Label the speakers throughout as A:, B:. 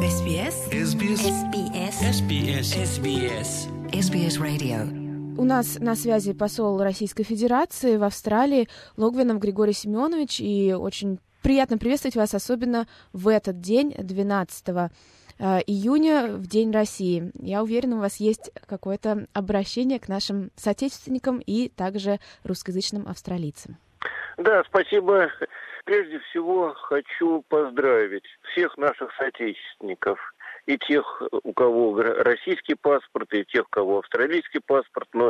A: SBS Radio.
B: У нас на связи посол Российской Федерации в Австралии Логвинов Григорий Семенович, и очень приятно приветствовать вас, особенно в этот день, 12 июня, в День России. Я уверена, у вас есть какое-то обращение к нашим соотечественникам и также русскоязычным австралийцам.
C: Да, спасибо. Прежде всего хочу поздравить всех наших соотечественников, и тех, у кого российский паспорт, и тех, у кого австралийский паспорт, но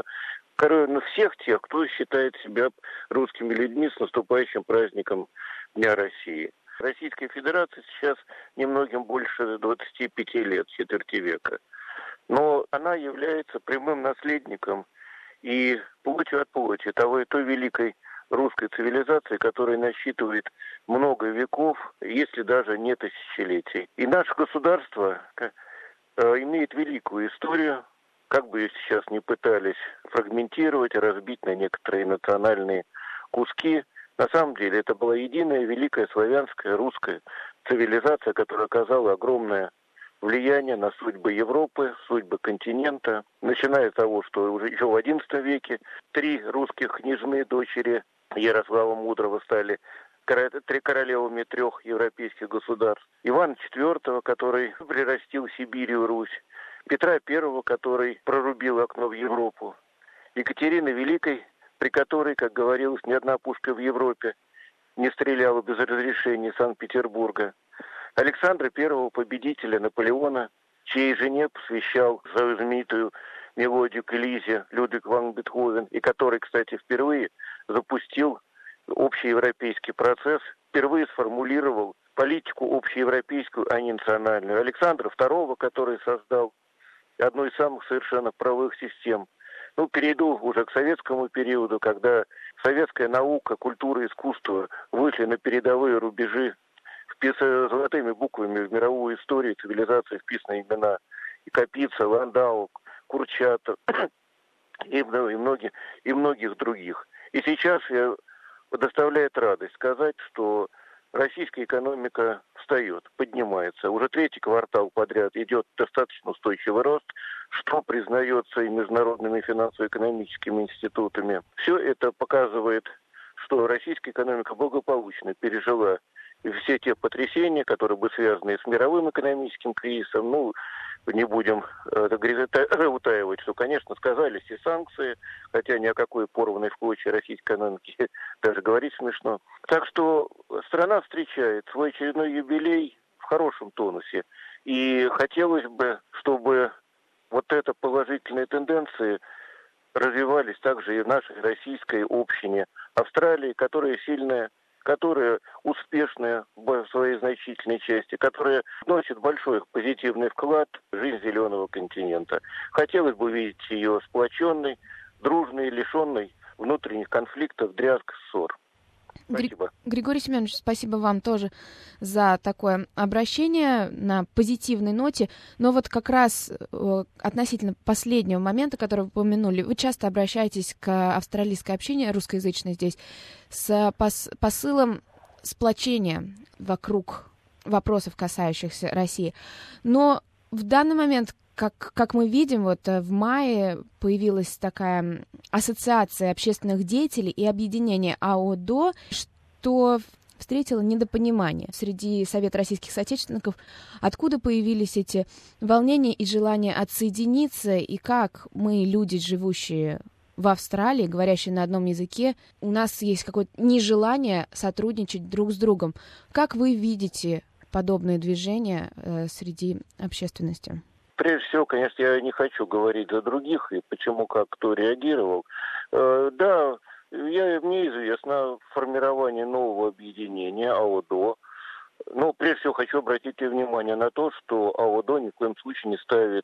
C: всех тех, кто считает себя русскими людьми, с наступающим праздником Дня России. Российская Федерация сейчас немногим больше 25 лет, четверти века. Но она является прямым наследником и плотью от плоти той великой русской цивилизации, которая насчитывает много веков, если даже не тысячелетий. И наше государство имеет великую историю, как бы ее сейчас ни пытались фрагментировать, разбить на некоторые национальные куски. На самом деле это была единая великая славянская русская цивилизация, которая оказала огромное влияние на судьбы Европы, судьбы континента, начиная с того, что уже еще в XI веке 3 русских княжны дочери Ярослава Мудрого стали королевами 3 европейских государств. Ивана IV, который прирастил Сибирь и Русь. Петра I, который прорубил окно в Европу. Екатерины Великой, при которой, как говорилось, ни одна пушка в Европе не стреляла без разрешения Санкт-Петербурга. Александра I, победителя Наполеона, чьей жене посвящал свою знаменитую мелодию к Элизе Людвиг ван Бетховен, и который, кстати, впервые запустил общеевропейский процесс, впервые сформулировал политику общеевропейскую, а не национальную. Александра II, который создал одну из самых совершенно правовых систем. Перейду уже к советскому периоду, когда советская наука, культура и искусство вышли на передовые рубежи, золотыми буквами в мировую историю цивилизации вписаны имена и Капица, Ландау, Курчатов и многих других. И сейчас доставляет радость сказать, что российская экономика встает, поднимается. Уже 3-й квартал подряд идет достаточно устойчивый рост, что признается и международными финансово-экономическими институтами. Все это показывает, что российская экономика благополучно пережила все те потрясения, которые бы связаны с мировым экономическим кризисом. Не будем утаивать, что, конечно, сказались и санкции, хотя ни о какой порванной в клочья российской экономике даже говорить смешно. Так что страна встречает свой очередной юбилей в хорошем тонусе. И хотелось бы, чтобы вот эти положительные тенденции развивались также и в нашей российской общине Австралии, которая сильная, которая успешная в своей значительной части, которая вносит большой позитивный вклад в жизнь зеленого континента. Хотелось бы видеть ее сплоченной, дружной, лишенной внутренних конфликтов, дрязг, ссор. Спасибо.
B: Григорий Семенович, спасибо вам тоже за такое обращение на позитивной ноте. Но вот как раз относительно последнего момента, который вы упомянули, вы часто обращаетесь к австралийской общине, русскоязычной здесь, с посылом сплочения вокруг вопросов, касающихся России. Но в данный момент, как мы видим, в мае появилась такая ассоциация общественных деятелей и объединение АОДО, что встретило недопонимание среди Совета российских соотечественников. Откуда появились эти волнения и желание отсоединиться, и как мы, люди, живущие в Австралии, говорящие на одном языке, у нас есть какое-то нежелание сотрудничать друг с другом. Как вы видите подобные движения среди общественности?
C: Прежде всего, конечно, я не хочу говорить за других и почему, как кто реагировал. Да, мне известно формирование нового объединения АОДО. Но прежде всего хочу обратить внимание на то, что АОДО ни в коем случае не ставит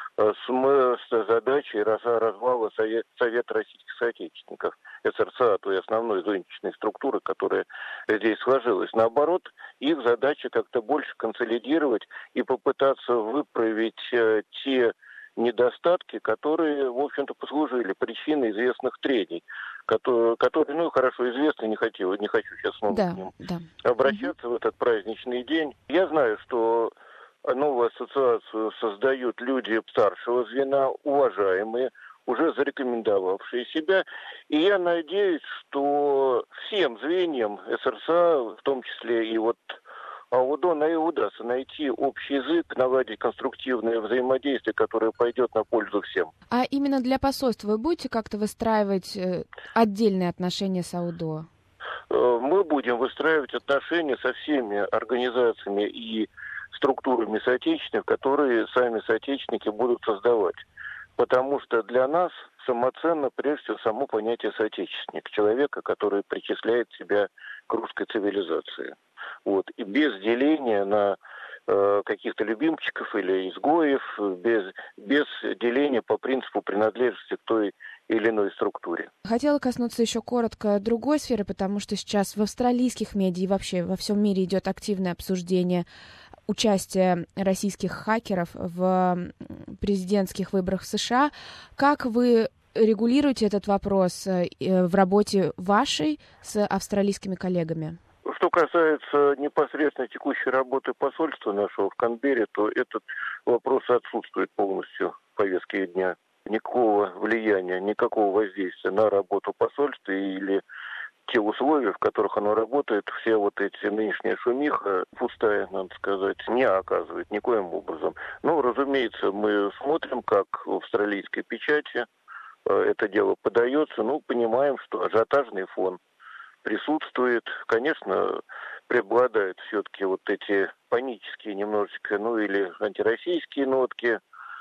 C: с задачей развала Совета российских соотечественников, СРСА, той основной зонтичной структуры, которая здесь сложилась. Наоборот, их задача как-то больше консолидировать и попытаться выправить те недостатки, которые, в общем-то, послужили причиной известных трений, которые, хорошо известны, не хочу сейчас снова к ним обращаться в этот праздничный день. Я знаю, что новую ассоциацию создают люди старшего звена, уважаемые, уже зарекомендовавшие себя. И я надеюсь, что всем звеньям СРСА, в том числе и вот АУДО, удастся найти общий язык, наладить конструктивное взаимодействие, которое пойдет на пользу всем.
B: А именно для посольства вы будете как-то выстраивать отдельные отношения с АУДО?
C: Мы будем выстраивать отношения со всеми организациями и структурами соотечественников, которые сами соотечественники будут создавать. Потому что для нас самоценно, прежде всего, само понятие соотечественник, человека, который причисляет себя к русской цивилизации. Вот. И без деления на каких-то любимчиков или изгоев, без деления по принципу принадлежности к той или иной структуре.
B: Хотела коснуться еще коротко другой сферы, потому что сейчас в австралийских медиа и вообще во всем мире идет активное обсуждение участия российских хакеров в президентских выборах в США. Как вы регулируете этот вопрос в работе вашей с австралийскими коллегами?
C: Что касается непосредственно текущей работы посольства нашего в Канберре, то этот вопрос отсутствует полностью в повестке дня. Никакого влияния, никакого воздействия на работу посольства или те условия, в которых оно работает, все вот эти нынешняя шумиха, пустая, надо сказать, не оказывает никоим образом. Но, разумеется, мы смотрим, как в австралийской печати это дело подается, понимаем, что ажиотажный фон присутствует. Конечно, преобладают все-таки вот эти панические немножечко, или антироссийские нотки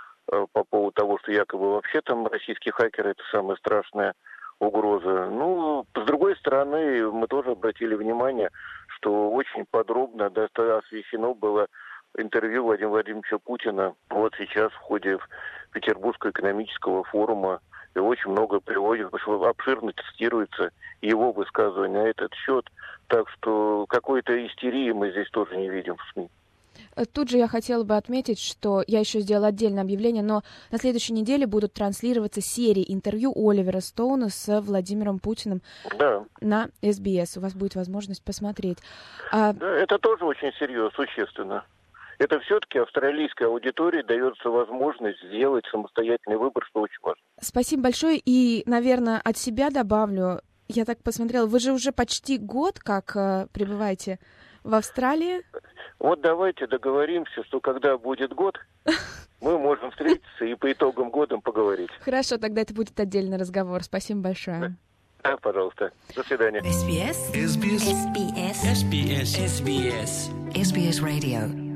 C: по поводу того, что якобы вообще там российские хакеры — это самая страшная угроза. С другой стороны, мы тоже обратили внимание, что очень подробно освещено было интервью Владимира Владимировича Путина вот сейчас в ходе Петербургского экономического форума. И очень много приводит, обширно цитируется его высказывания на этот счет. Так что какой-то истерии мы здесь тоже не видим в СМИ.
B: Тут же я хотела бы отметить, что я еще сделала отдельное объявление, но на следующей неделе будут транслироваться серии интервью Оливера Стоуна с Владимиром Путиным на СБС. У вас будет возможность посмотреть.
C: Да, это тоже очень серьезно, существенно. Это все-таки австралийской аудитории дается возможность сделать самостоятельный выбор, что очень важно.
B: Спасибо большое. И, наверное, от себя добавлю. Я так посмотрела, вы же уже почти год как пребываете в Австралии.
C: Вот давайте договоримся, что когда будет год, мы можем встретиться и по итогам года поговорить.
B: Хорошо, тогда это будет отдельный разговор. Спасибо большое.
C: Да, пожалуйста. До свидания.
A: SBS. SBS. SBS. SBS. SBS. SBS Radio.